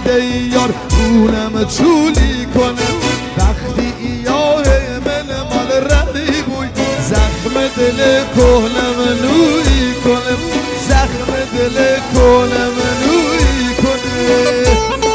خنده یار اونم چولی کنه وقتی یار من مال رهی بوی زخم دل کهنم نوری کنه زخم دل کهنم نوری کنه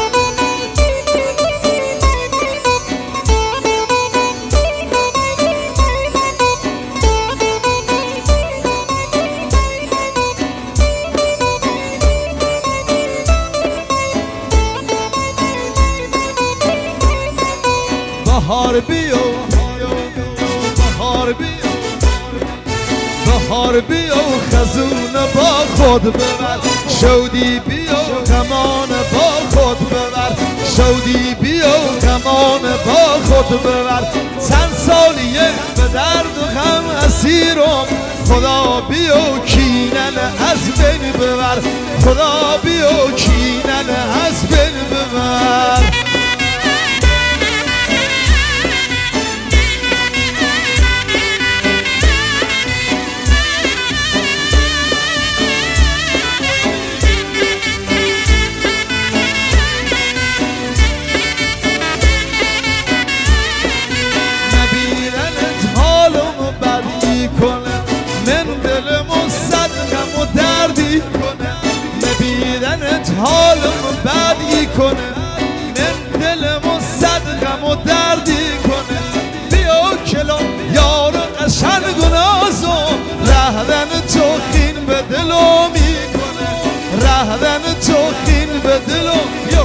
بهار بیا بهار بیا بهار بیا خزون با خود ببر شودی بیا غمان با خود ببر شودی بیا غمان با خود ببر چند سالیه به درد و غم اسیرم خدا بیا کینن از بین ببر خدا بیا کینن از بین ببر حالم بدی کنه من دلمو صد غم و دردی کنه بیا کلا یارو قشنگ و نازم رهدن تو خین به دلو میکنه رهدن تو خین به دلو یو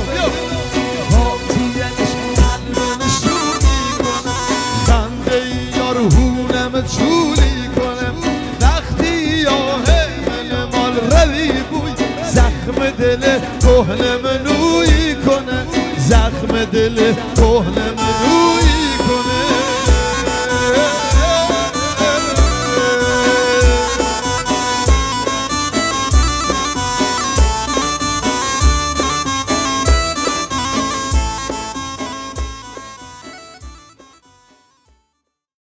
تیرش قلبم شو میکنه خنده یار هونم چولی کنه وقتی یاه من مال روی بوی زخم دل کهنم نویی کنه زخم دل کهنم نویی کنه